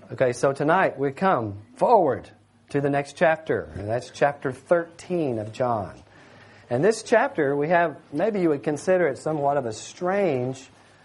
Okay, so tonight we come forward to the next chapter, and that's chapter 13 of John. And this chapter, we have, maybe you would consider it somewhat of a strange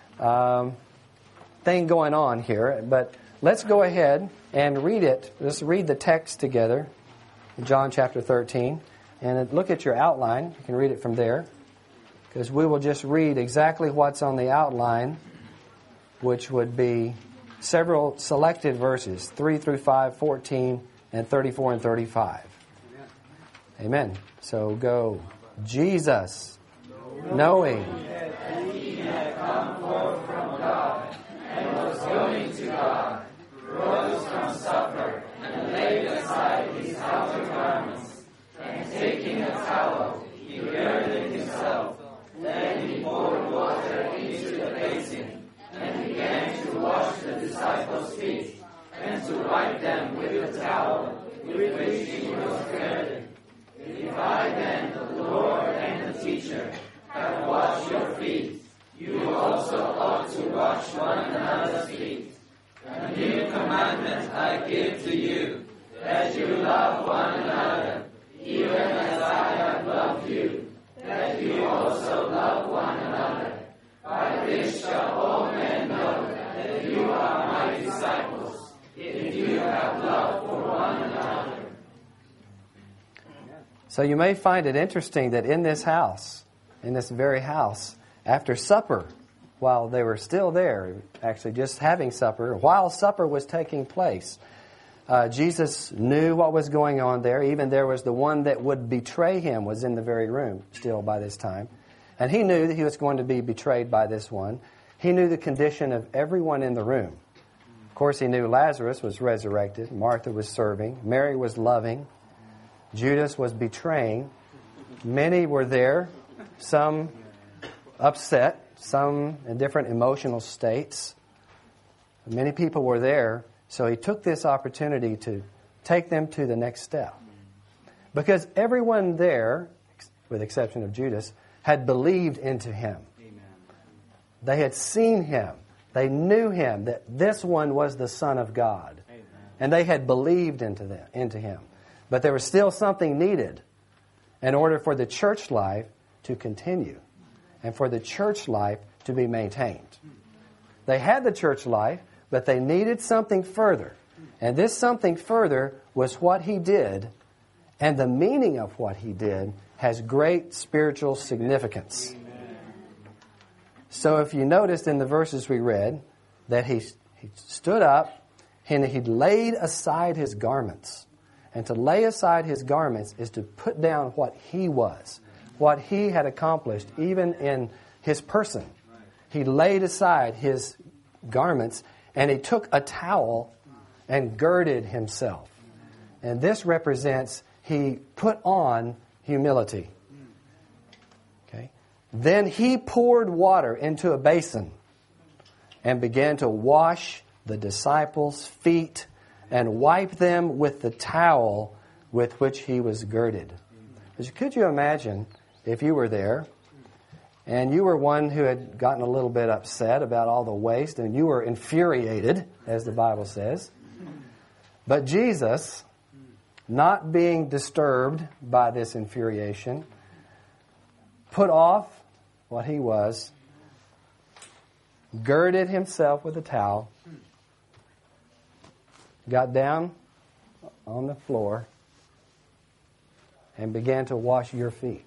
thing going on here, but let's go ahead and read it. Let's read the text together, John chapter 13, and look at your outline. You can read it from there, because we will just read exactly what's on the outline, which would be several selected verses, 3 through 5, 14, and 34 and 35. Amen. So go. Jesus, knowing that he had come forth from God and was going to God, rose from supper and laid aside his outer garments, and taking a towel, he girded himself. Then he poured water into the basin and began to wash the disciples' feet and to wipe them with the towel with which he was girded. If I then, the Lord and the teacher, have washed your feet, you also ought to wash one another's feet. A new commandment I give to you, that you love one another, even as I have loved you, that you also love one another. By this shall all men know that you are my disciples, if you have love for one another. So you may find it interesting that in this house, in this very house, after supper, while they were still there, actually just having supper, while supper was taking place, Jesus knew what was going on there. Even there was the one that would betray him was in the very room still by this time. And he knew that he was going to be betrayed by this one. He knew the condition of everyone in the room. Of course, he knew Lazarus was resurrected. Martha was serving. Mary was loving. Judas was betraying. Many were there, some upset, some in different emotional states. Many people were there, so he took this opportunity to take them to the next step. Because everyone there, with the exception of Judas, had believed into him. They had seen him. They knew him, that this one was the Son of God. And they had believed into him. But there was still something needed in order for the church life to continue and for the church life to be maintained. They had the church life, but they needed something further. And this something further was what he did, and the meaning of what he did has great spiritual significance. So if you noticed in the verses we read that he stood up and he laid aside his garments. And to lay aside his garments is to put down what he was, what he had accomplished, even in his person. He laid aside his garments and he took a towel and girded himself. And this represents he put on humility. Okay. Then he poured water into a basin and began to wash the disciples' feet and wipe them with the towel with which he was girded. Could you imagine if you were there and you were one who had gotten a little bit upset about all the waste and you were infuriated, as the Bible says. But Jesus, not being disturbed by this infuriation, put off what he was, girded himself with a towel, got down on the floor and began to wash your feet.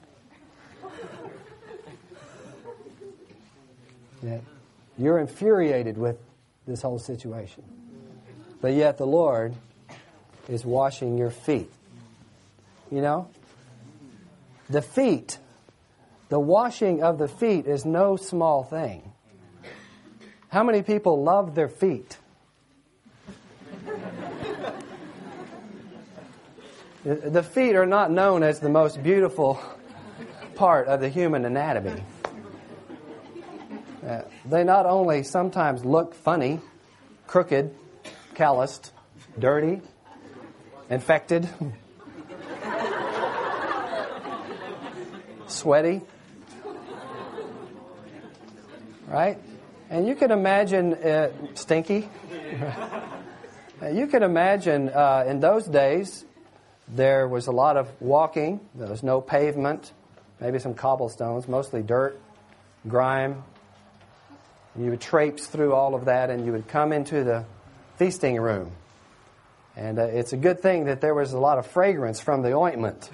Yeah. You're infuriated with this whole situation. But yet the Lord is washing your feet. You know, the feet, the washing of the feet is no small thing. How many people love their feet? The feet are not known as the most beautiful part of the human anatomy. They not only sometimes look funny, crooked, calloused, dirty, infected, sweaty, right? And you can imagine stinky. You can imagine in those days there was a lot of walking. There was no pavement, maybe some cobblestones, mostly dirt, grime. You would traipse through all of that and you would come into the feasting room. And it's a good thing that there was a lot of fragrance from the ointment.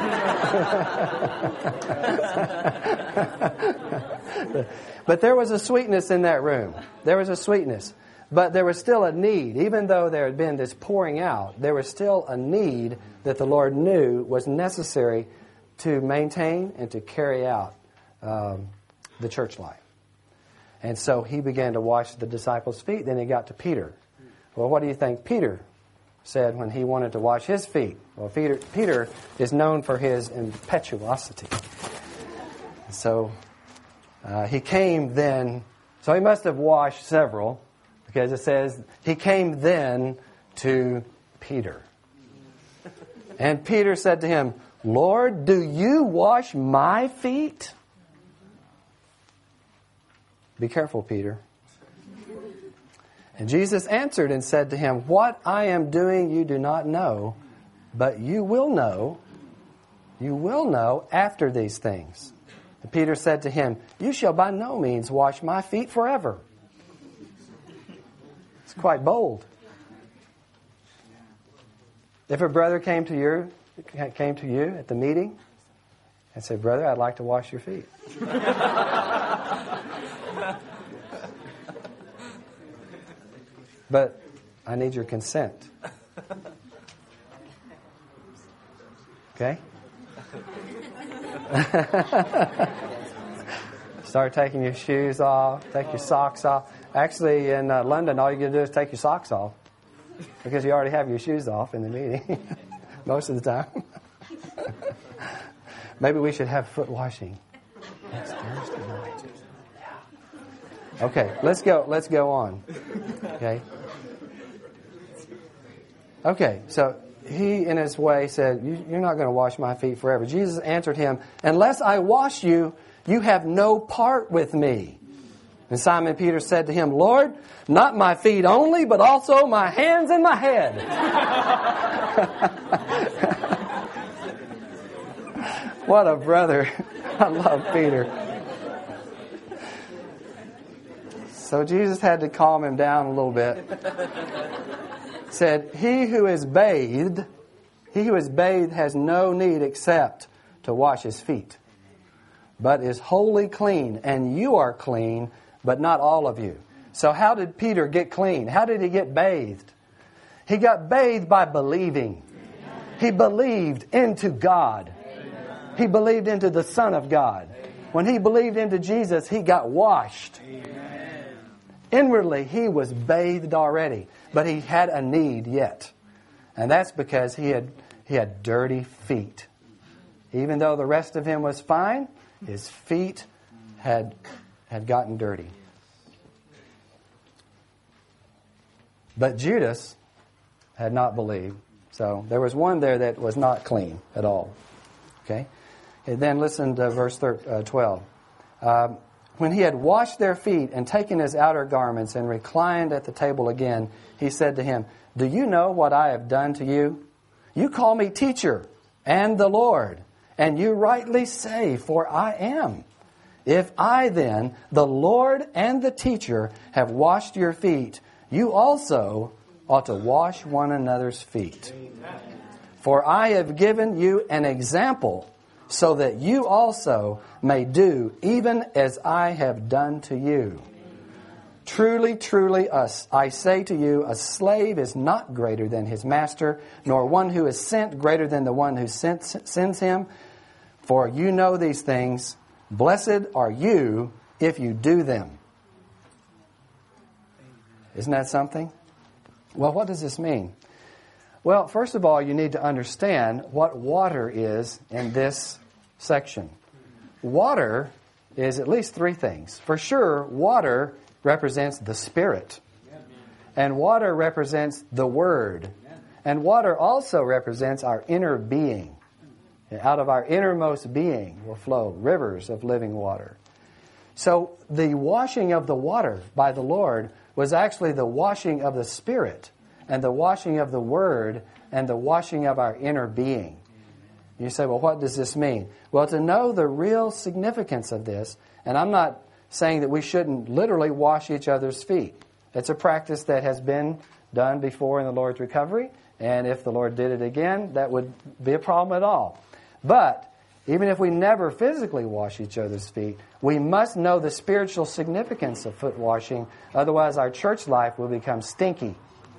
But there was a sweetness in that room. There was a sweetness. But there was still a need. Even though there had been this pouring out, there was still a need that the Lord knew was necessary to maintain and to carry out the church life. And so he began to wash the disciples' feet. Then he got to Peter. Well, what do you think Peter said when he wanted to wash his feet? Well, Peter is known for his impetuosity. So he came then. So he must have washed several, because it says he came then to Peter. And Peter said to him, Lord, do you wash my feet? Be careful, Peter. And Jesus answered and said to him, what I am doing you do not know, but you will know after these things. And Peter said to him, you shall by no means wash my feet forever. It's quite bold. If a brother came to you at the meeting and said, brother, I'd like to wash your feet. But I need your consent. Okay? Start taking your shoes off, take your socks off. Actually, in London, all you got to do is take your socks off, because you already have your shoes off in the meeting most of the time. Maybe we should have foot washing next Thursday night. Yeah. Okay, let's go on. Okay. Okay, so he, in his way, said, you're not going to wash my feet forever. Jesus answered him, unless I wash you, you have no part with me. And Simon Peter said to him, Lord, not my feet only, but also my hands and my head. What a brother. I love Peter. So Jesus had to calm him down a little bit. Said, he who is bathed has no need except to wash his feet, but is wholly clean, and you are clean, but not all of you. So how did Peter get clean? How did he get bathed? He got bathed by believing. He believed into God. He believed into the Son of God. When he believed into Jesus, he got washed. Inwardly, he was bathed already, but he had a need yet. And that's because he had dirty feet. Even though the rest of him was fine, his feet had gotten dirty. But Judas had not believed. So there was one there that was not clean at all. Okay? And then listen to verse 12. When he had washed their feet and taken his outer garments and reclined at the table again, he said to him, do you know what I have done to you? You call me teacher and the Lord, and you rightly say, for I am. If I then, the Lord and the teacher, have washed your feet, you also ought to wash one another's feet. For I have given you an example, so that you also may do even as I have done to you. Truly, truly, I say to you, a slave is not greater than his master, nor one who is sent greater than the one who sends him. For you know these things. Blessed are you if you do them. Isn't that something? Well, what does this mean? Well, first of all, you need to understand what water is in this section. Water is at least three things. For sure, water represents the Spirit. And water represents the Word. And water also represents our inner being. Out of our innermost being will flow rivers of living water. So the washing of the water by the Lord was actually the washing of the Spirit. and the washing of the Word and the washing of our inner being. You say, well, what does this mean? Well, to know the real significance of this, and I'm not saying that we shouldn't literally wash each other's feet. It's a practice that has been done before in the Lord's recovery, and if the Lord did it again, that would be a problem at all. But even if we never physically wash each other's feet, we must know the spiritual significance of foot washing, otherwise our church life will become stinky.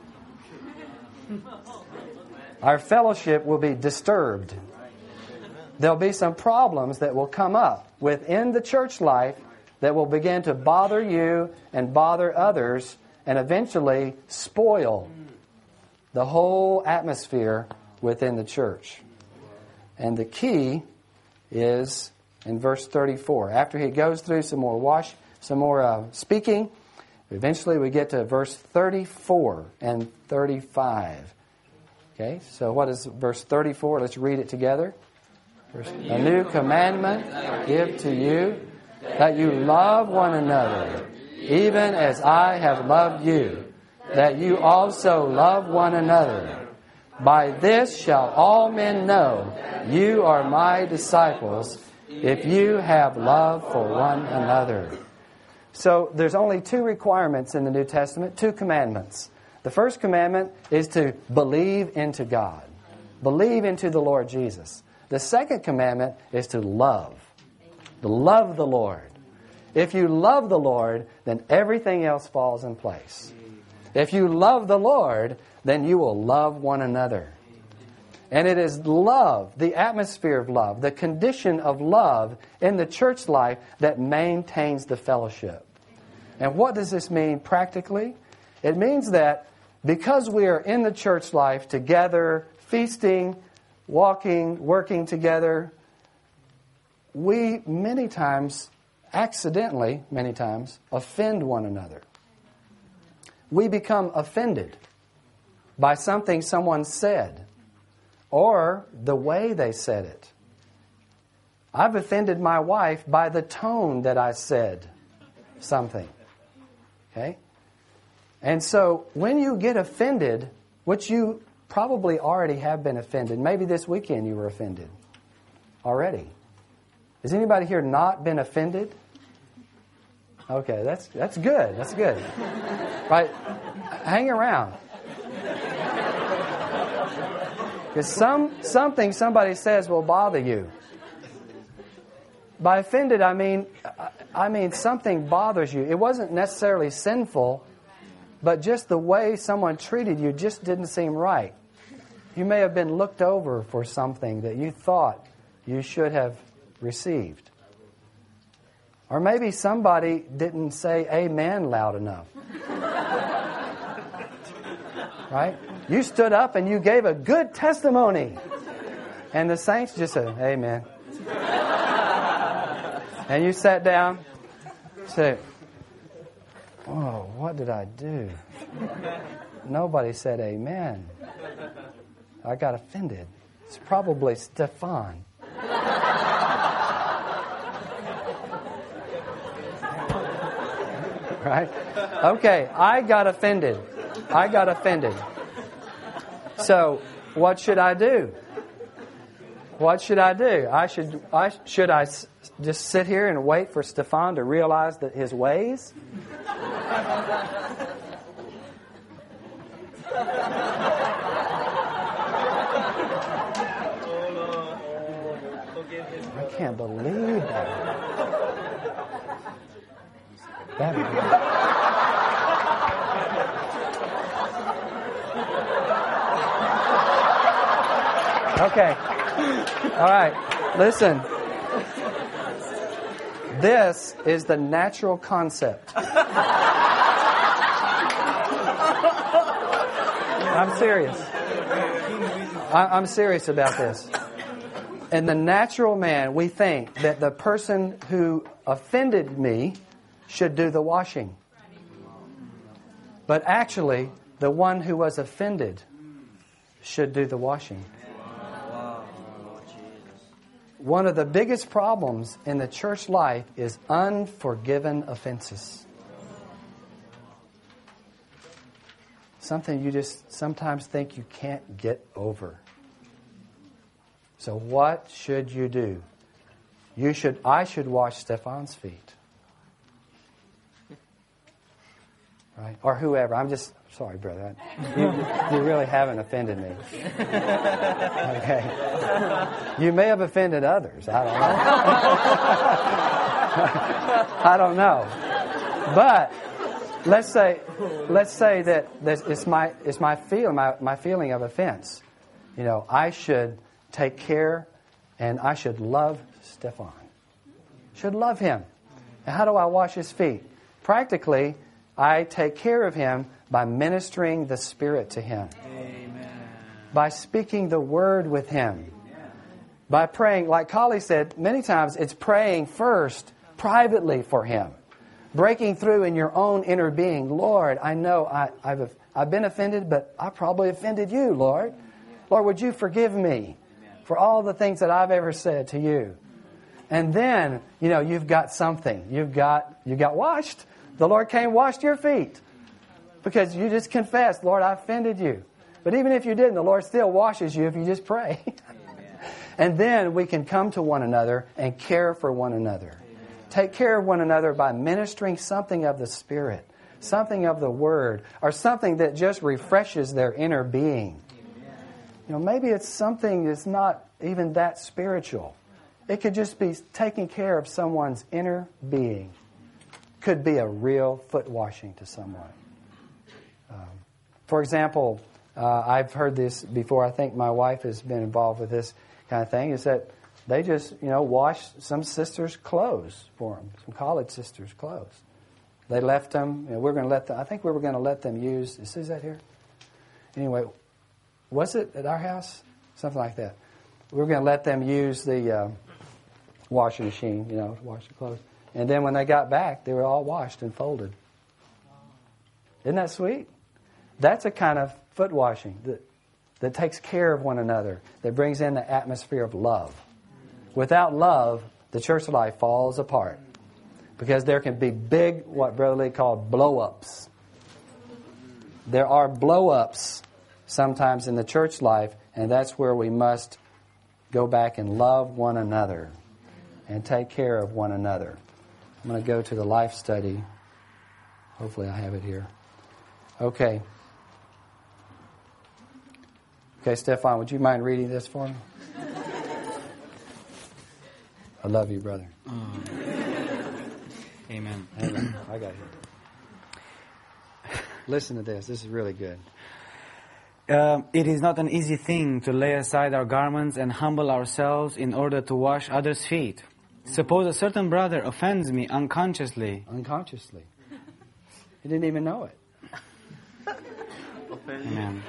Our fellowship will be disturbed. There'll be some problems that will come up within the church life that will begin to bother you and bother others and eventually spoil the whole atmosphere within the church. And the key is in verse 34. After he goes through some more speaking, eventually we get to verse 34 and 35. Okay, so what is verse 34? Let's read it together. A new commandment I give to you, that you love one another, even as I have loved you, that you also love one another. By this shall all men know you are my disciples, if you have love for one another. So there's only two requirements in the New Testament, two commandments. The first commandment is to believe into God. Believe into the Lord Jesus. The second commandment is to love. To love the Lord. If you love the Lord, then everything else falls in place. If you love the Lord, then you will love one another. And it is love, the atmosphere of love, the condition of love in the church life that maintains the fellowship. And what does this mean practically? It means that because we are in the church life together, feasting, walking, working together, we many times, accidentally, offend one another. We become offended by something someone said or the way they said it. I've offended my wife by the tone that I said something. Okay? And so when you get offended, which you probably already have been offended, maybe this weekend you were offended already. Has anybody here not been offended? Okay, that's good. That's good. Right? Hang around. Because something somebody says will bother you. By offended, I mean something bothers you. It wasn't necessarily sinful, but just the way someone treated you just didn't seem right. You may have been looked over for something that you thought you should have received. Or maybe somebody didn't say amen loud enough. Right? You stood up and you gave a good testimony. And the saints just said, amen. And you sat down, said, oh, what did I do? Nobody said amen. I got offended. It's probably Stefan. Right? Okay, I got offended. So, what should I do? What should I do? Should I just sit here and wait for Stefan to realize that his ways? I can't believe that. Okay. All right. Listen. This is the natural concept. I'm serious. I'm serious about this. In the natural man, we think that the person who offended me should do the washing. But actually, the one who was offended should do the washing. One of the biggest problems in the church life is unforgiven offenses. something you just sometimes think you can't get over. So what should you do? I should wash Stefan's feet. Right? Or whoever. I'm just sorry, brother. You really haven't offended me. Okay. You may have offended others. I don't know. But let's say that it's my feeling of offense. You know, I should take care and I should love Stefan. Should love him. And how do I wash his feet? Practically, I take care of him by ministering the Spirit to him. Amen. By speaking the Word with him. By praying, like Kali said, many times it's praying first privately for him. Breaking through in your own inner being. Lord, I know I've been offended, but I probably offended you, Lord. Lord, would you forgive me for all the things that I've ever said to you? And then, you know, you've got something. You got washed. The Lord came, washed your feet. Because you just confessed, Lord, I offended you. But even if you didn't, the Lord still washes you if you just pray. And then we can come to one another and care for one another. Take care of one another by ministering something of the Spirit, something of the Word, or something that just refreshes their inner being. You know, maybe it's something that's not even that spiritual. It could just be taking care of someone's inner being. Could be a real foot washing to someone. For example, I've heard this before. I think my wife has been involved with this kind of thing. Is that they just, you know, wash some sisters' clothes for them, some college sisters' clothes. They left them. You know, we're going to let them. I think we were going to let them use. Is that here? Anyway, was it at our house? Something like that. We were going to let them use the washing machine, you know, to wash the clothes. And then when they got back, they were all washed and folded. Isn't that sweet? That's a kind of foot washing that takes care of one another, that brings in the atmosphere of love. Without love, the church life falls apart. Because there can be big, what Brother Lee called blow-ups. There are blow-ups sometimes in the church life, and that's where we must go back and love one another and take care of one another. I'm going to go to the life study. Hopefully I have it here. Okay. Okay, Stefan, would you mind reading this for me? I love you, brother. Amen. Amen. I got you. Listen to this. This is really good. It is not an easy thing to lay aside our garments and humble ourselves in order to wash others' feet. Suppose a certain brother offends me unconsciously. Unconsciously. He didn't even know it. Amen.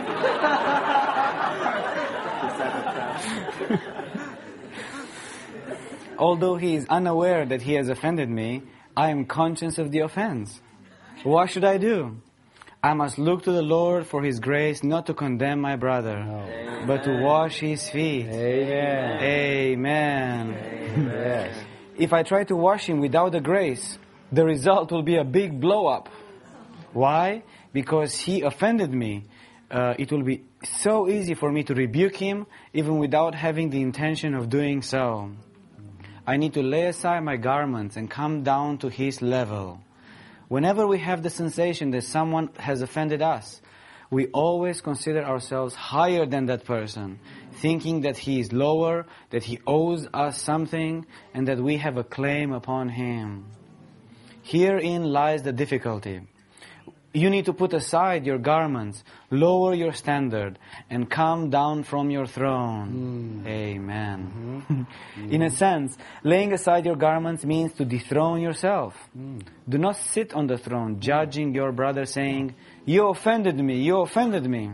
Although he is unaware that he has offended me, I am conscious of the offense. What should I do? I must look to the Lord for His grace, not to condemn my brother, but to wash his feet. Amen. Amen. Yes. If I try to wash him without the grace, the result will be a big blow-up. Why? Because he offended me. It will be so easy for me to rebuke him, even without having the intention of doing so. I need to lay aside my garments and come down to his level. Whenever we have the sensation that someone has offended us, we always consider ourselves higher than that person, thinking that he is lower, that he owes us something, and that we have a claim upon him. Herein lies the difficulty. You need to put aside your garments, lower your standard, and come down from your throne. Amen. Mm-hmm. In a sense, laying aside your garments means to dethrone yourself. Do not sit on the throne, judging your brother, saying, "You offended me, you offended me."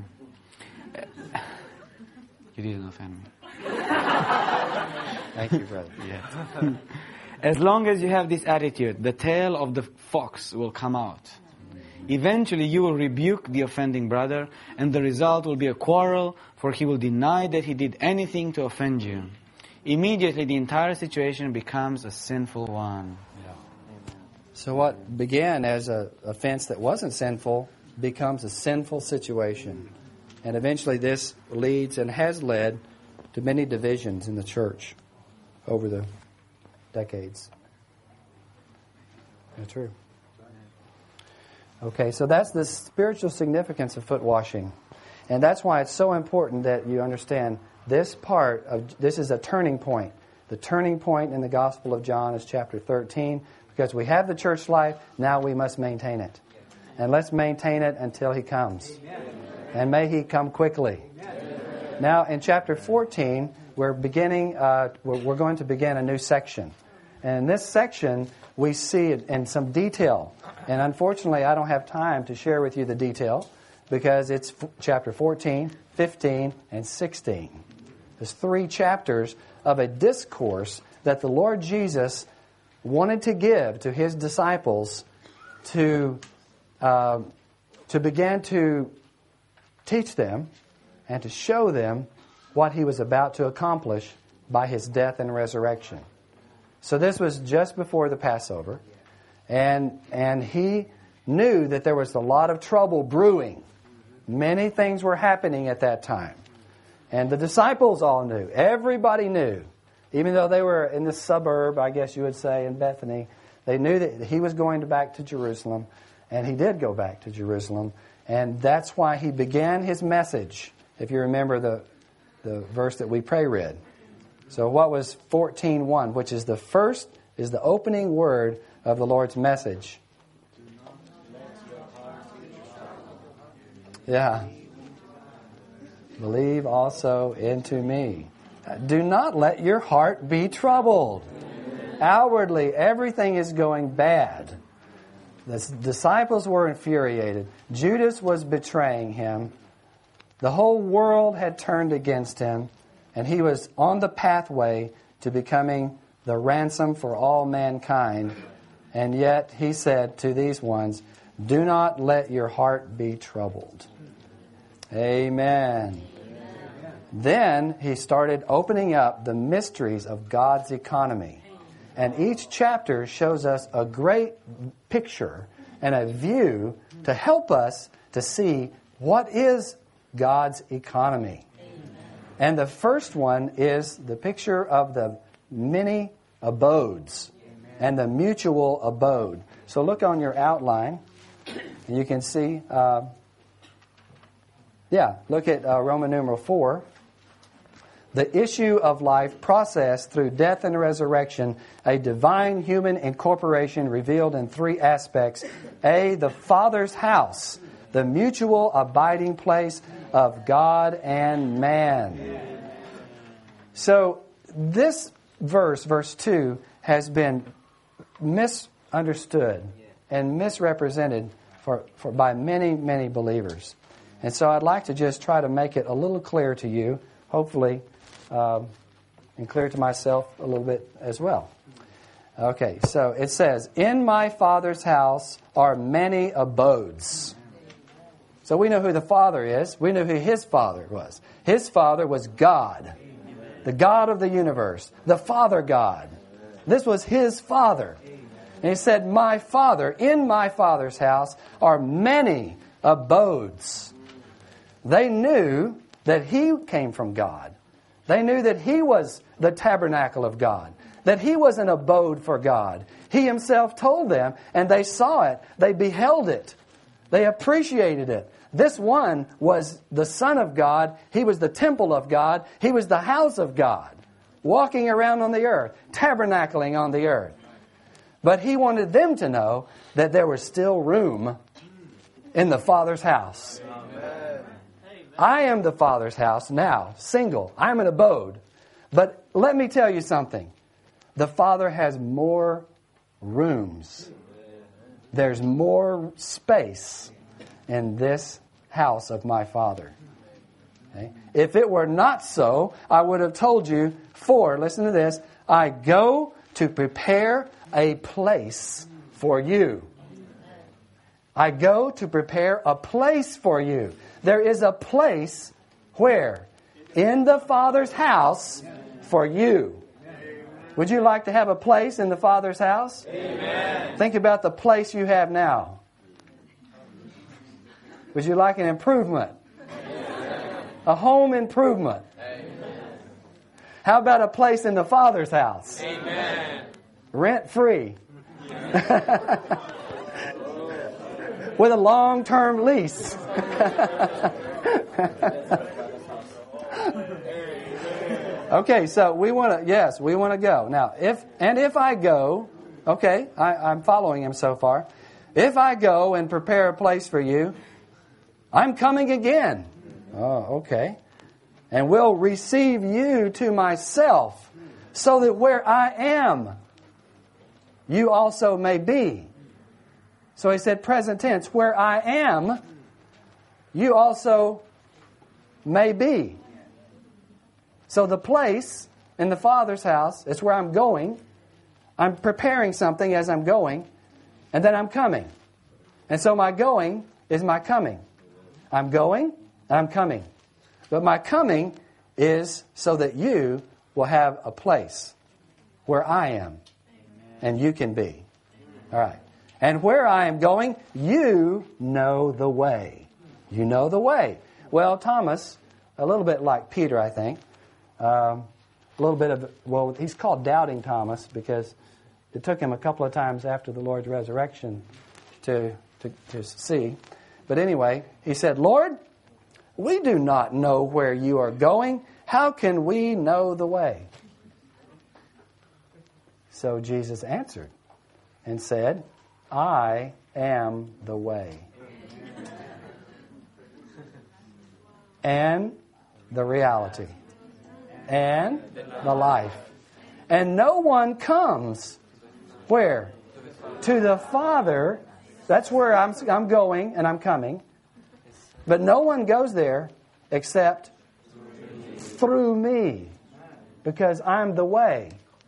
You didn't offend me. Thank you, brother. Yeah. As long as you have this attitude, the tail of the fox will come out. Eventually you will rebuke the offending brother, and the result will be a quarrel, for he will deny that he did anything to offend you. Immediately the entire situation becomes a sinful one. Yeah. So what began as an offense that wasn't sinful becomes a sinful situation. And eventually this leads and has led to many divisions in the church over the decades. That's true. Okay, so that's the spiritual significance of foot washing. And that's why it's so important that you understand this is a turning point. The turning point in the Gospel of John is chapter 13, because we have the church life, now we must maintain it. And let's maintain it until He comes. And may He come quickly. Now, in chapter 14, we're going to begin a new section. And in this section, we see it in some detail. And unfortunately, I don't have time to share with you the detail, because it's chapter 14, 15, and 16. There's 3 chapters of a discourse that the Lord Jesus wanted to give to His disciples to begin to teach them and to show them what He was about to accomplish by His death and resurrection. So this was just before the Passover, and He knew that there was a lot of trouble brewing. Many things were happening at that time. And the disciples all knew. Everybody knew. Even though they were in the suburb, I guess you would say, in Bethany, they knew that He was going back to Jerusalem. And He did go back to Jerusalem. And that's why He began His message, if you remember the verse that we read. So what was 14:1, which is the opening word of the Lord's message? Yeah. Believe also into me. Do not let your heart be troubled. Outwardly, everything is going bad. The disciples were infuriated. Judas was betraying Him. The whole world had turned against Him, and He was on the pathway to becoming the ransom for all mankind. And yet He said to these ones, do not let your heart be troubled. Amen. Then He started opening up the mysteries of God's economy. And each chapter shows us a great picture and a view to help us to see what is God's economy. And the first one is the picture of the many abodes and the mutual abode. So look on your outline, and you can see, look at Roman numeral 4. The issue of life processed through death and resurrection, a divine human incorporation revealed in 3 aspects. A, the Father's house, the mutual abiding place of God and man. So this verse 2, has been misunderstood and misrepresented by many, many believers. And so I'd like to just try to make it a little clear to you, hopefully, and clear to myself a little bit as well. Okay, so it says, in my Father's house are many abodes. So we know who the Father is. We know who His Father was. His Father was God, the God of the universe, the Father God. This was His Father. And He said, my Father, in my Father's house are many abodes. They knew that He came from God. They knew that He was the tabernacle of God, that He was an abode for God. He Himself told them, and they saw it. They beheld it. They appreciated it. This one was the Son of God. He was the temple of God. He was the house of God, walking around on the earth, tabernacling on the earth. But He wanted them to know that there was still room in the Father's house. I am the Father's house now, single. I'm an abode. But let me tell you something. The Father has more rooms. There's more space in this house of my Father. Okay? If it were not so, I would have told you, listen to this, I go to prepare a place for you. I go to prepare a place for you. There is a place where? In the Father's house for you. Would you like to have a place in the Father's house? Amen. Think about the place you have now. Would you like an improvement? A home improvement. How about a place in the Father's house? Amen. Rent free. With a long-term lease. Okay, so we want to go. Now, if I go, okay, I'm following him so far. If I go and prepare a place for you, I'm coming again. Oh, okay. And will receive you to myself, so that where I am, you also may be. So he said, present tense, where I am, you also may be. So the place in the Father's house is where I'm going. I'm preparing something as I'm going, and then I'm coming. And so my going is my coming. I'm going, and I'm coming. But my coming is so that you will have a place where I am, and you can be. All right. And where I am going, you know the way. You know the way. Well, Thomas, a little bit like Peter, I think. A little bit of, well, he's called Doubting Thomas because it took him a couple of times after the Lord's resurrection to see. But anyway, he said, Lord, we do not know where you are going. How can we know the way? So Jesus answered and said, I am the way and the reality and the life. And no one comes where? To the Father. That's where I'm going and I'm coming. But no one goes there except through me. Because I'm the way.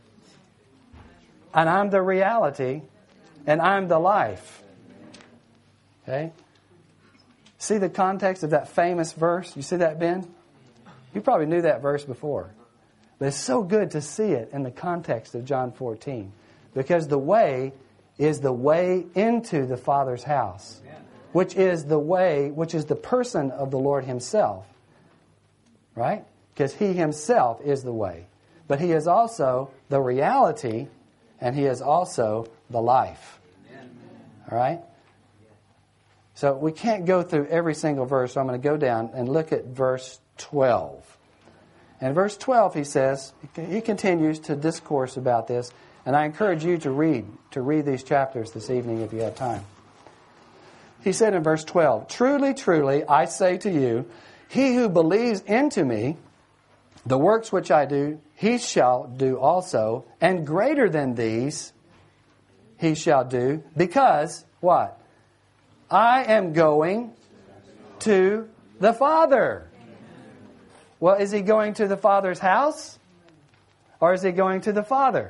And I'm the reality. And I'm the life. Okay? See the context of that famous verse? You see that, Ben? You probably knew that verse before. But it's so good to see it in the context of John 14. Because the way is the way into the Father's house. Which is the way, which is the person of the Lord Himself. Right? Because He Himself is the way. But He is also the reality, and He is also the life. All right? So we can't go through every single verse, so I'm going to go down and look at verse 12. And verse 12, he says, he continues to discourse about this, and I encourage you to read these chapters this evening if you have time. He said in verse 12, Truly, truly, I say to you, he who believes into me, the works which I do, he shall do also, and greater than these he shall do, because, what? I am going to the Father. Well, is he going to the Father's house? Or is he going to the Father?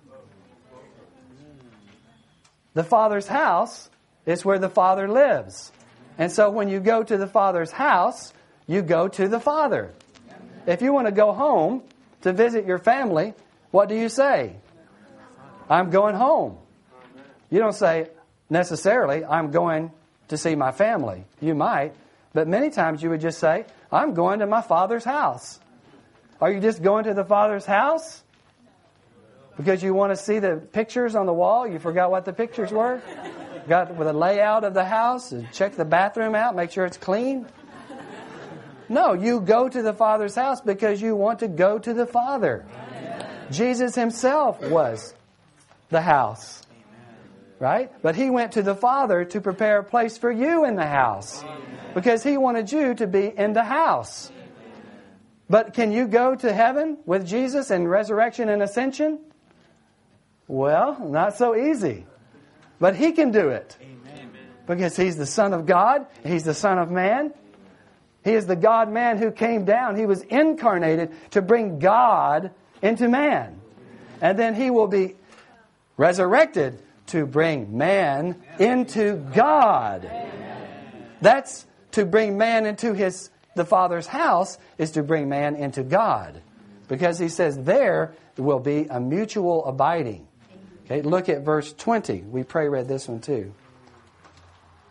The Father's house is where the Father lives. And so when you go to the Father's house, you go to the Father. If you want to go home to visit your family, what do you say? I'm going home. You don't say necessarily, I'm going to see my family. You might, but many times you would just say, I'm going to my Father's house. Are you just going to the Father's house because you want to see the pictures on the wall? You forgot what the pictures were? Got with a layout of the house and check the bathroom out, make sure it's clean? No, you go to the Father's house because you want to go to the Father. Jesus Himself was the house. Right? But He went to the Father to prepare a place for you in the house. Because He wanted you to be in the house. But can you go to heaven with Jesus in resurrection and ascension? Well, not so easy. But He can do it. Because He's the Son of God. He's the Son of Man. He is the God-man who came down. He was incarnated to bring God into man. And then He will be resurrected to bring man into God. That's to bring man into the Father's house is to bring man into God. Because He says there will be a mutual abiding. Okay, look at verse 20. We read this one too.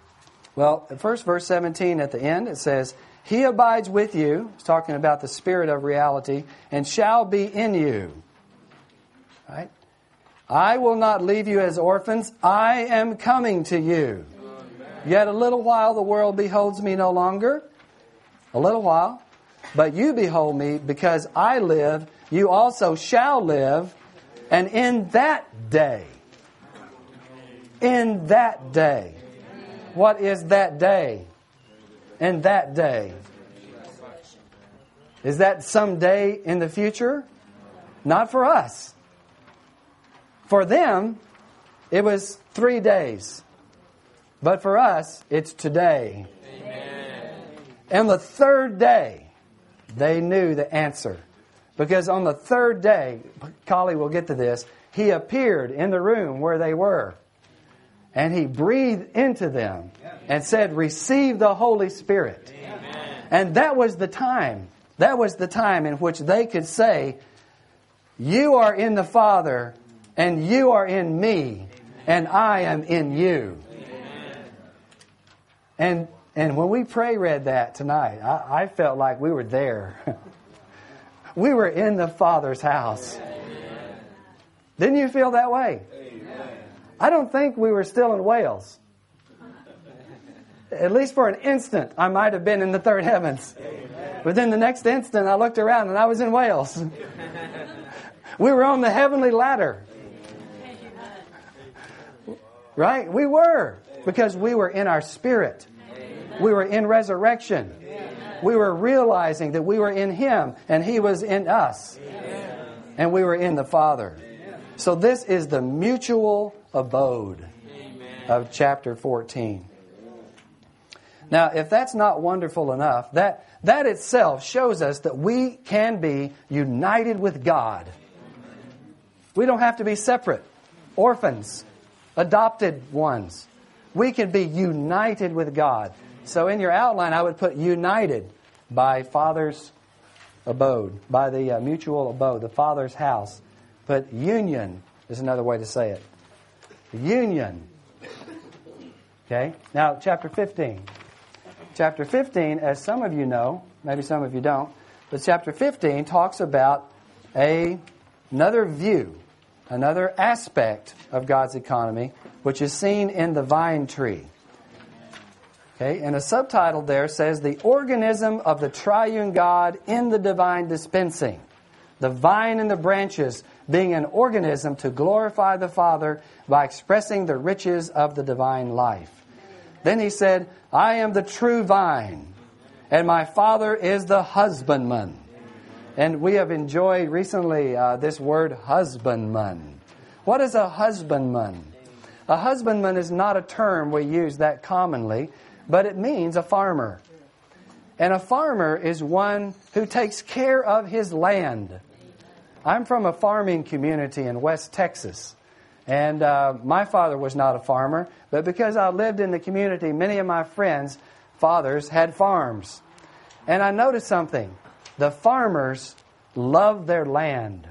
Well, first verse 17 at the end, it says, He abides with you, it's talking about the Spirit of reality, and shall be in you. Right? I will not leave you as orphans. I am coming to you. Yet a little while the world beholds me no longer. A little while. But you behold me, because I live, you also shall live. And in that day, what is that day? In that day. Is that some day in the future? Not for us. For them, it was 3 days. But for us, it's today. Amen. And the third day, they knew the answer. Because on the third day, Kali will get to this, He appeared in the room where they were. And He breathed into them and said, receive the Holy Spirit. Amen. And that was the time. That was the time in which they could say, you are in the Father, and you are in me, and I am in you. And when we read that tonight, I felt like we were there. We were in the Father's house. Didn't you feel that way? I don't think we were still in Wales. At least for an instant, I might have been in the third heavens. But then the next instant, I looked around and I was in Wales. We were on the heavenly ladder. Right? We were. Because we were in our spirit. We were in resurrection. We were realizing that we were in Him and He was in us. And we were in the Father. So this is the mutual abode of chapter 14. Now, if that's not wonderful enough, that itself shows us that we can be united with God. We don't have to be separate, orphans, adopted ones. We can be united with God. So in your outline, I would put united by Father's abode, by the mutual abode, the Father's house. But union is another way to say it. Union. Okay? Now, chapter 15. Chapter 15, as some of you know, maybe some of you don't, but chapter 15 talks about another view, another aspect of God's economy, which is seen in the vine tree. Okay, and a subtitle there says, The Organism of the Triune God in the Divine Dispensing. The vine and the branches being an organism to glorify the Father by expressing the riches of the divine life. Then he said, I am the true vine, and my Father is the husbandman. And we have enjoyed recently this word husbandman. What is a husbandman? A husbandman is not a term we use that commonly, but it means a farmer. And a farmer is one who takes care of his land. I'm from a farming community in West Texas. And my father was not a farmer, but because I lived in the community, many of my friends' fathers had farms. And I noticed something. The farmers love their land.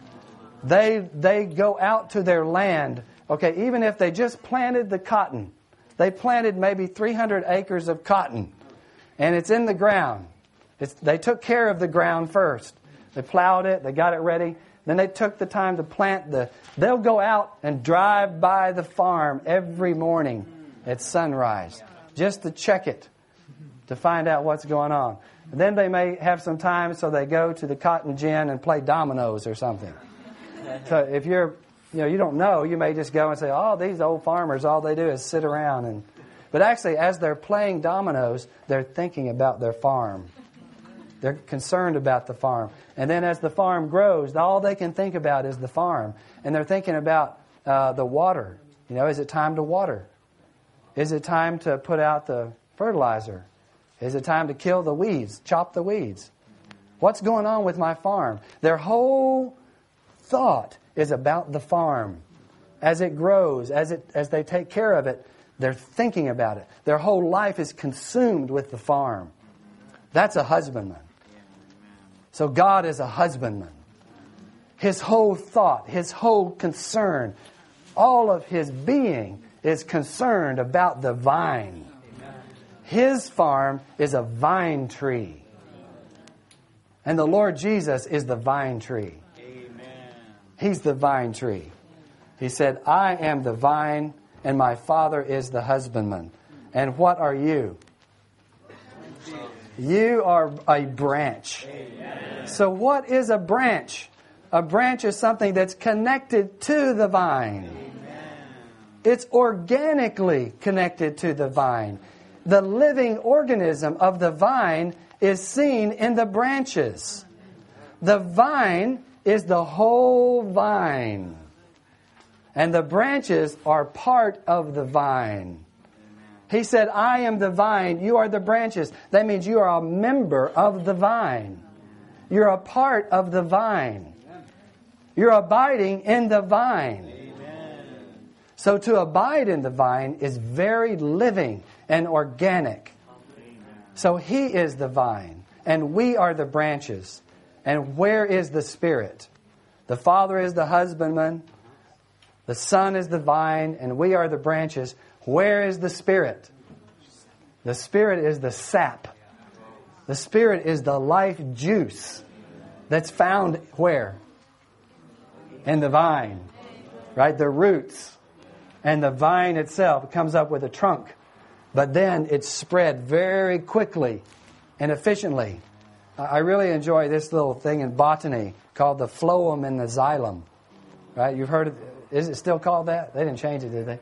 They go out to their land. Okay, even if they just planted the cotton, they planted maybe 300 acres of cotton, and it's in the ground. They took care of the ground first. They plowed it, they got it ready. Then they took the time to plant they'll go out and drive by the farm every morning at sunrise just to check it, to find out what's going on. And then they may have some time, so they go to the cotton gin and play dominoes or something. So if you don't know, you may just go and say, oh, these old farmers, all they do is sit around. But actually, as they're playing dominoes, they're thinking about their farm. They're concerned about the farm. And then as the farm grows, all they can think about is the farm. And they're thinking about the water. Is it time to water? Is it time to put out the fertilizer? Is it time to kill the weeds, chop the weeds? What's going on with my farm? Their whole thought is about the farm. As it grows, as they take care of it, they're thinking about it. Their whole life is consumed with the farm. That's a husbandman. So God is a husbandman. His whole thought, His whole concern, all of His being is concerned about the vine. His farm is a vine tree. And the Lord Jesus is the vine tree. Amen. He's the vine tree. He said, I am the vine, and my Father is the husbandman. And what are you? You are a branch. Amen. So what is a branch? A branch is something that's connected to the vine. It's organically connected to the vine. The living organism of the vine is seen in the branches. The vine is the whole vine. And the branches are part of the vine. He said, I am the vine, you are the branches. That means you are a member of the vine. You're a part of the vine. You're abiding in the vine. So to abide in the vine is very living and organic. So He is the vine, and we are the branches. And where is the Spirit? The Father is the husbandman, the Son is the vine, and we are the branches. Where is the Spirit? The Spirit is the sap. The Spirit is the life juice that's found where? In the vine, right? The roots. And the vine itself comes up with a trunk. But then it's spread very quickly and efficiently. I really enjoy this little thing in botany called the phloem and the xylem. Right? You've heard of it. Is it still called that? They didn't change it, did they?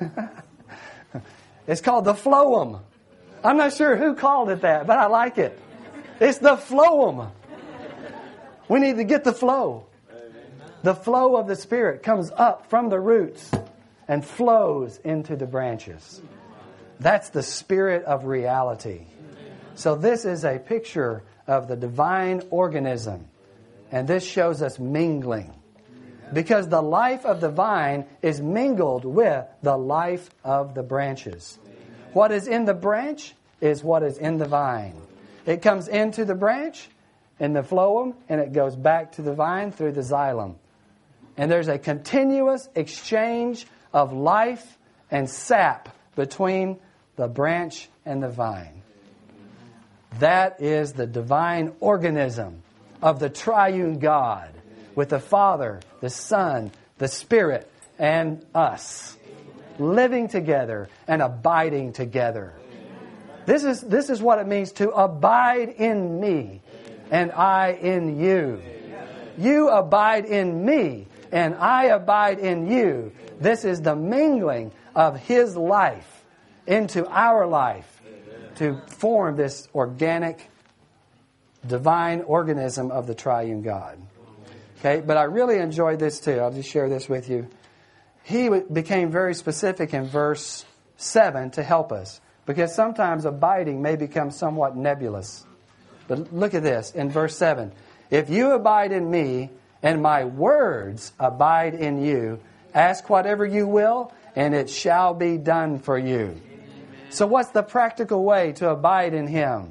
It's called the phloem. I'm not sure who called it that, but I like it. It's the phloem. We need to get the flow. The flow of the Spirit comes up from the roots and flows into the branches. That's the Spirit of reality. So this is a picture of the divine organism. And this shows us mingling. Because the life of the vine is mingled with the life of the branches. What is in the branch is what is in the vine. It comes into the branch in the phloem, and it goes back to the vine through the xylem. And there's a continuous exchange of life and sap between the branch and the vine. That is the divine organism of the triune God, with the Father, the Son, the Spirit, and us, living together and abiding together. This is what it means to abide in me and I in you. You abide in me and I abide in you. This is the mingling of His life into our life to form this organic, divine organism of the triune God. Okay, but I really enjoyed this too. I'll just share this with you. He became very specific in verse 7 to help us, because sometimes abiding may become somewhat nebulous. But look at this in verse 7. If you abide in me and my words abide in you, ask whatever you will, and it shall be done for you. So what's the practical way to abide in Him?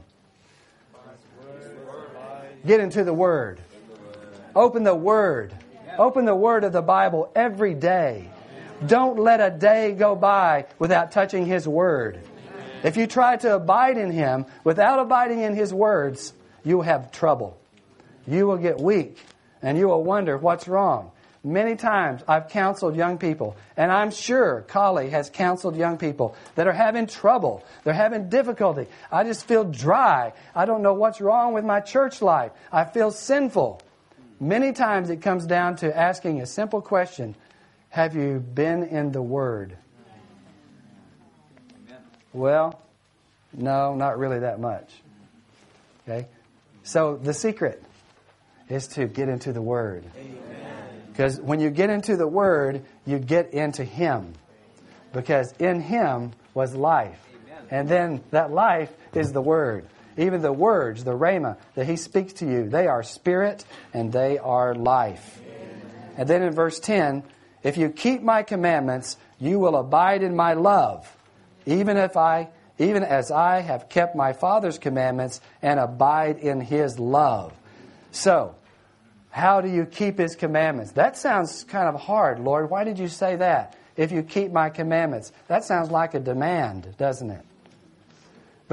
Get into the Word. Open the Word. Open the Word of the Bible every day. Don't let a day go by without touching His Word. If you try to abide in Him without abiding in His words, you will have trouble. You will get weak, and you will wonder what's wrong. Many times I've counseled young people, and I'm sure Kali has counseled young people that are having trouble. They're having difficulty. I just feel dry. I don't know what's wrong with my church life. I feel sinful. Many times it comes down to asking a simple question: have you been in the Word? Well, no, not really that much. Okay? So the secret is to get into the Word. Because when you get into the Word, you get into Him. Because in Him was life. And then that life is the Word. Even the words, the rhema, that He speaks to you, they are spirit and they are life. And then in verse 10, if you keep my commandments, you will abide in my love, even as I have kept my Father's commandments and abide in His love. So, how do you keep His commandments? That sounds kind of hard, Lord. Why did you say that? If you keep my commandments. That sounds like a demand, doesn't it?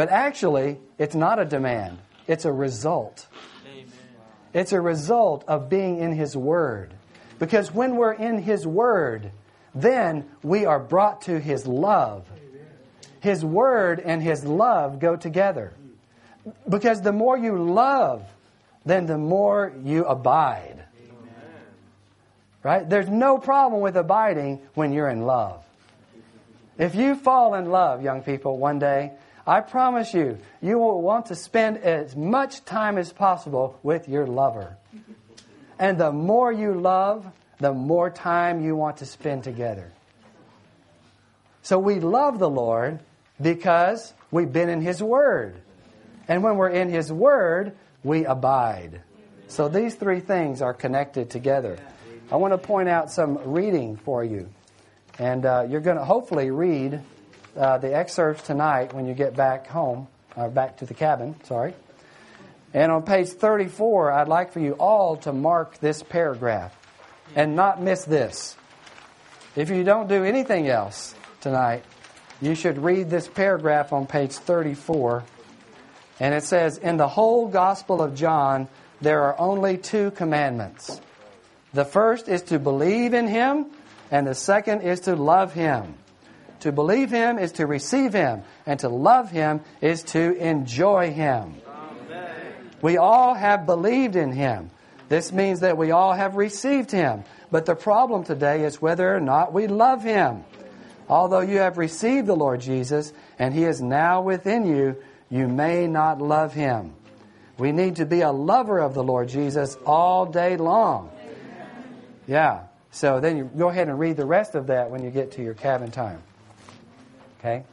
But actually, it's not a demand. It's a result. Amen. It's a result of being in His Word. Because when we're in His Word, then we are brought to His love. His Word and His love go together. Because the more you love, then the more you abide. Right? There's no problem with abiding when you're in love. If you fall in love, young people, one day, I promise you, you will want to spend as much time as possible with your lover. And the more you love, the more time you want to spend together. So we love the Lord because we've been in His Word. And when we're in His Word, we abide. So these three things are connected together. I want to point out some reading for you. And you're going to hopefully read the excerpts tonight when you get back home, or back to the cabin, sorry. And on page 34, I'd like for you all to mark this paragraph and not miss this. If you don't do anything else tonight, you should read this paragraph on page 34. And it says, in the whole Gospel of John, there are only 2 commandments. The first is to believe in Him, and the second is to love Him. To believe Him is to receive Him, and to love Him is to enjoy Him. Amen. We all have believed in Him. This means that we all have received Him. But the problem today is whether or not we love Him. Although you have received the Lord Jesus, and He is now within you, you may not love Him. We need to be a lover of the Lord Jesus all day long. Yeah. So then you go ahead and read the rest of that when you get to your cabin time. Okay?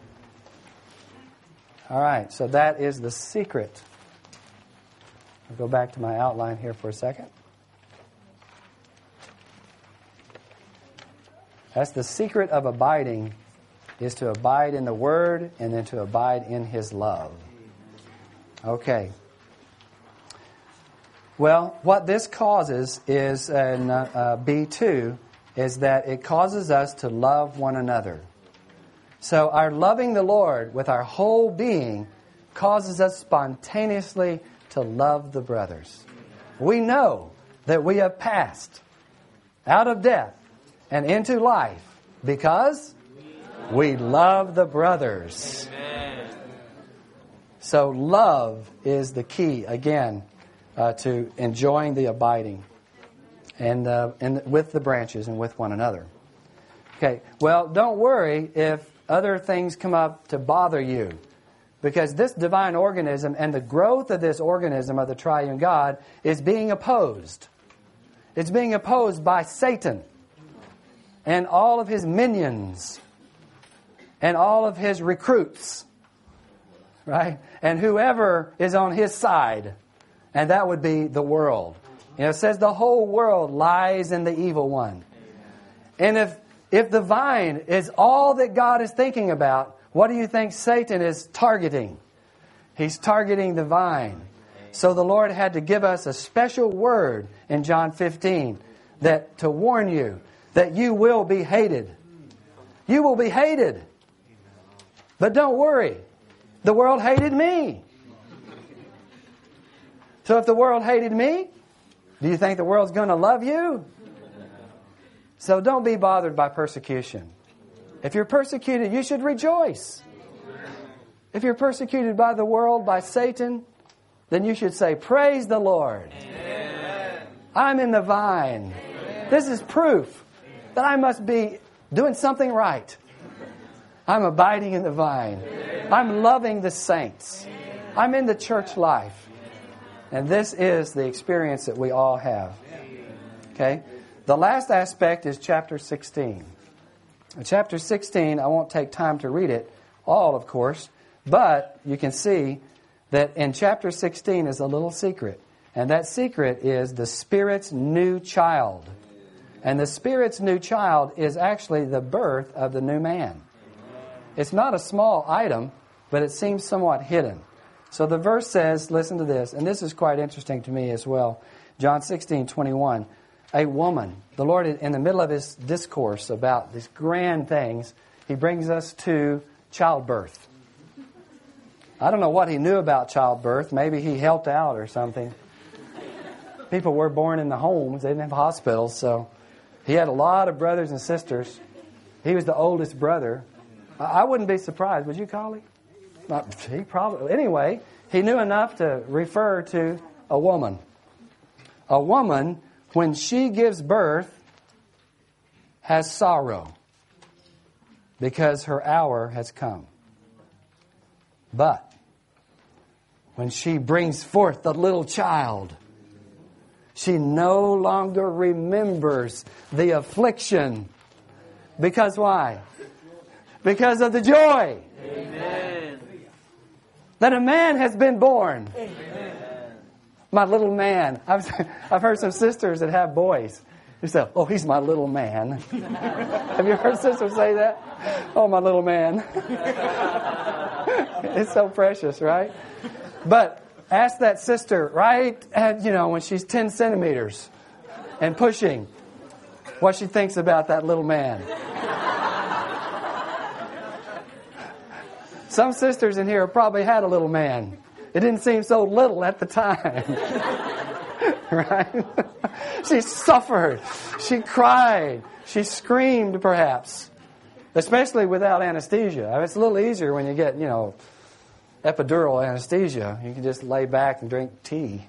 All right. So that is the secret. I'll go back to my outline here for a second. That's the secret of abiding, is to abide in the Word and then to abide in His love. Okay. Well, what this causes is, in B2, is that it causes us to love one another. So our loving the Lord with our whole being causes us spontaneously to love the brothers. We know that we have passed out of death and into life because we love the brothers. Amen. So love is the key, again, to enjoying the abiding and with the branches and with one another. Okay, well, don't worry if other things come up to bother you, because this divine organism and the growth of this organism of the triune God is being opposed. It's being opposed by Satan and all of his minions and all of his recruits, right? And whoever is on his side. And that would be the world. You know, it says the whole world lies in the evil one. And if the vine is all that God is thinking about, what do you think Satan is targeting? He's targeting the vine. So the Lord had to give us a special word in John 15 that to warn you that you will be hated. You will be hated. But don't worry. The world hated me. So if the world hated me, do you think the world's going to love you? So don't be bothered by persecution. If you're persecuted, you should rejoice. If you're persecuted by the world, by Satan, then you should say, praise the Lord. Amen. I'm in the vine. Amen. This is proof that I must be doing something right. I'm abiding in the vine. Amen. I'm loving the saints. Amen. I'm in the church life. And this is the experience that we all have. Okay? The last aspect is chapter 16. In chapter 16, I won't take time to read it all, of course, but you can see that in chapter 16 is a little secret. And that secret is the Spirit's new child. And the Spirit's new child is actually the birth of the new man. It's not a small item, but it seems somewhat hidden. So the verse says, listen to this, and this is quite interesting to me as well. John 16:21. A woman, the Lord in the middle of His discourse about these grand things, He brings us to childbirth. I don't know what he knew about childbirth. Maybe he helped out or something. People were born in the homes. They didn't have hospitals, so he had a lot of brothers and sisters. He was the oldest brother. I wouldn't be surprised. Would you, Collie? He probably. Anyway, he knew enough to refer to a woman. A woman, when she gives birth, has sorrow because her hour has come. But when she brings forth the little child, she no longer remembers the affliction. Because why? Because of the joy. Amen. That a man has been born. Amen. My little man. I've heard some sisters that have boys. They say, oh, he's my little man. Have you heard sisters say that? Oh, my little man. It's so precious, right? But ask that sister, right at, when she's 10 centimeters and pushing, what she thinks about that little man. Some sisters in here probably had a little man. It didn't seem so little at the time. Right? She suffered. She cried. She screamed, perhaps. Especially without anesthesia. It's a little easier when you get, epidural anesthesia. You can just lay back and drink tea.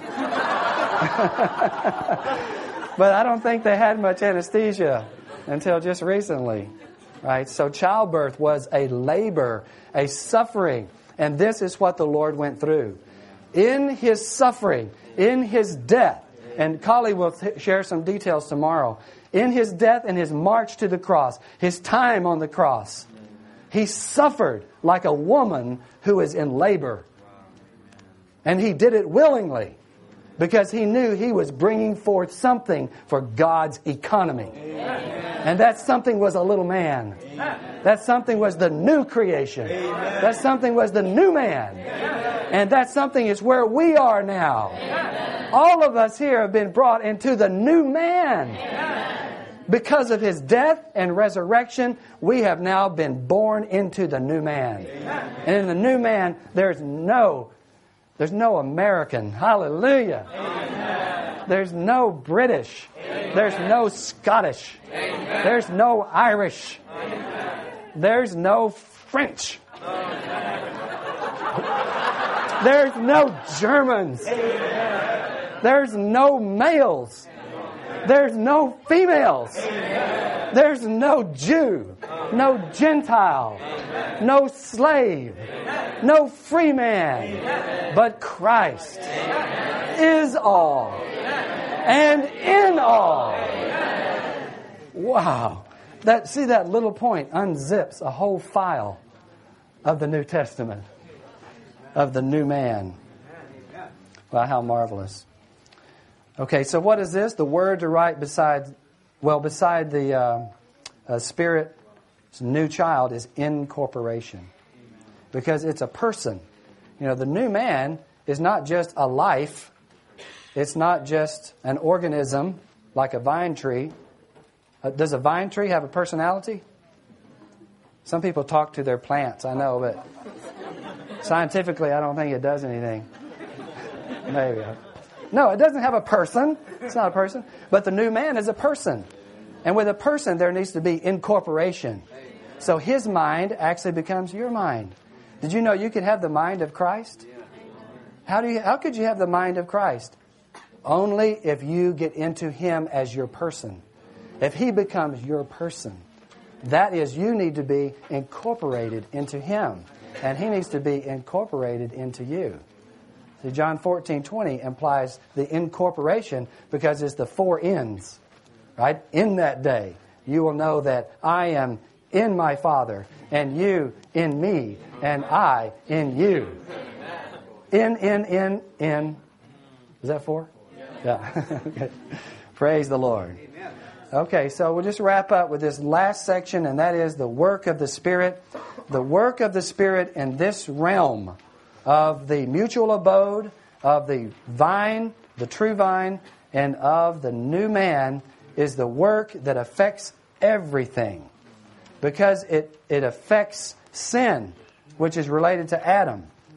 But I don't think they had much anesthesia until just recently. Right? So childbirth was a labor, a suffering. And this is what the Lord went through. In His suffering, in His death, and Collie will share some details tomorrow, in His death and His march to the cross, His time on the cross, He suffered like a woman who is in labor. And He did it willingly because He knew He was bringing forth something for God's economy. Amen. And that something was a little man. Amen. That something was the new creation. Amen. That something was the new man. Amen. And that something is where we are now. Amen. All of us here have been brought into the new man. Amen. Because of His death and resurrection, we have now been born into the new man. Amen. And in the new man, there's no American. Hallelujah. Amen. There's no British. Amen. There's no Scottish. Amen. There's no Irish. Amen. There's no French. Amen. There's no Germans. Amen. There's no males. Amen. There's no females. Amen. There's no Jew. No Gentile. Amen. No slave. Amen. No free man. Amen. But Christ is all. And in all. Wow. See that little point unzips a whole file of the New Testament. Of the new man. Wow, how marvelous. Okay, so what is this? The word to write beside the Spirit's new child is incorporation. Because it's a person. The new man is not just a life. It's not just an organism like a vine tree. Does a vine tree have a personality? Some people talk to their plants, I know, but scientifically I don't think it does anything. Maybe. No, it doesn't have a person. It's not a person. But the new man is a person. And with a person, there needs to be incorporation. So his mind actually becomes your mind. Did you know you could have the mind of Christ? How could you have the mind of Christ? Only if you get into Him as your person. If He becomes your person. That is, you need to be incorporated into Him. And He needs to be incorporated into you. See, John 14:20 implies the incorporation because it's the four ends. Right? In that day, you will know that I am in my Father, and you in me, and I in you. In. Is that four? Yeah. Okay. Praise the Lord. Okay, so we'll just wrap up with this last section, and that is the work of the Spirit. The work of the Spirit in this realm of the mutual abode, of the vine, the true vine, and of the new man is the work that affects everything. Because it affects sin, which is related to Adam.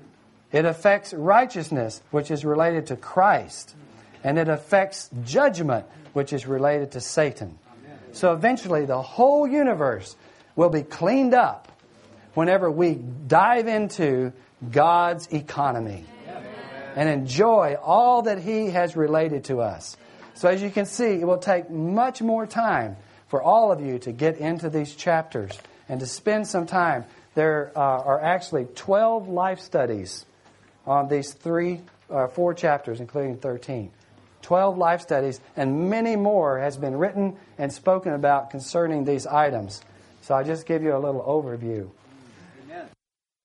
It affects righteousness, which is related to Christ. And it affects judgment, which is related to Satan. So eventually the whole universe will be cleaned up whenever we dive into God's economy and enjoy all that He has related to us. So as you can see, it will take much more time for all of you to get into these chapters and to spend some time. There are actually 12 life studies on these 4 chapters, including 13. 12 life studies, and many more has been written and spoken about concerning these items. So I'll just give you a little overview.